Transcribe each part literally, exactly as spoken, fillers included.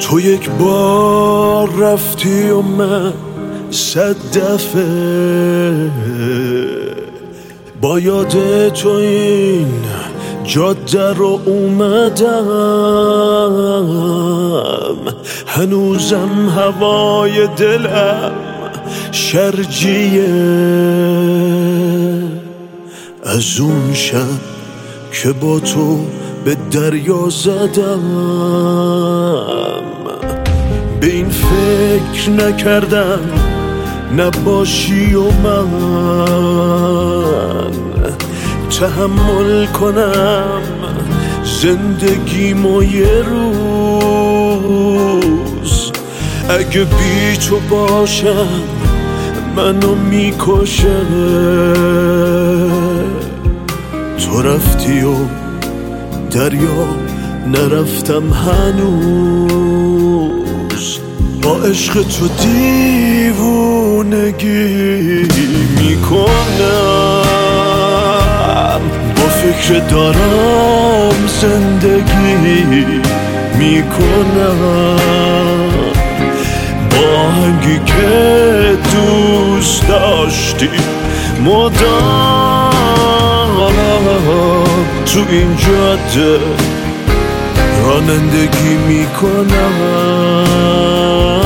تو یک بار رفتی و من صد دفعه با یاد تو این جاده رو اومدم، هنوزم هوای دلم شرجیه از اون شب که با تو به دریا زدم. به این فکر نکردم نباشی و من تحمل کنم زندگیمو یه روز. اگه بی تو باشم منو میکشه، تو رفتی و دریا نرفتم هنوز. با عشق تو دیوونگی میکنم، با فکر دارم زندگی میکنم. با آهنگی که دوست داشتی مدام تو این جاده رانندگی میکنم.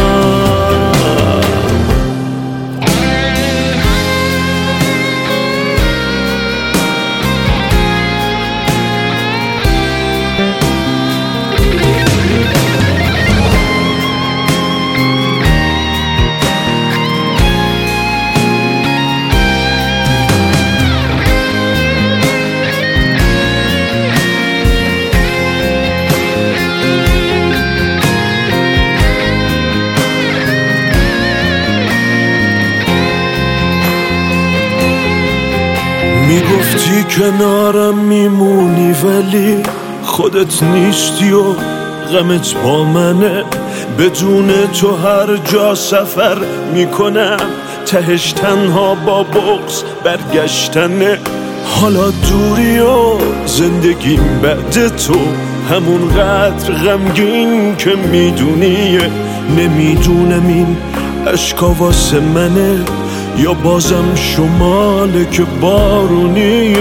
میگفتی کنارم میمونی ولی خودت نیستی و غمت با منه. بدون تو هر جا سفر میکنم، تهش تنها با بغض برگشتنه. حالا دوری و زندگیم بعد تو همون قدر غمگین که میدونی. نمیدونم این عشقا واسه منه یا بازم شماله که بارونیه.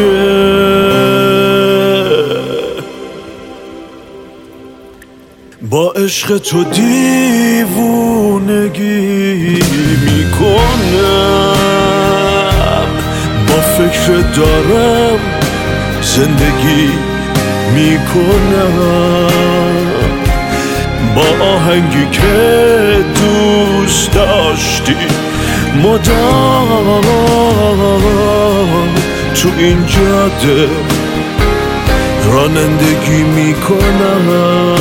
با عشق تو دیوونگی میکنم، با فکر دارم زندگی میکنم. با آهنگی که دوست داشتی مدام تو این جاده رانندگی میکنم.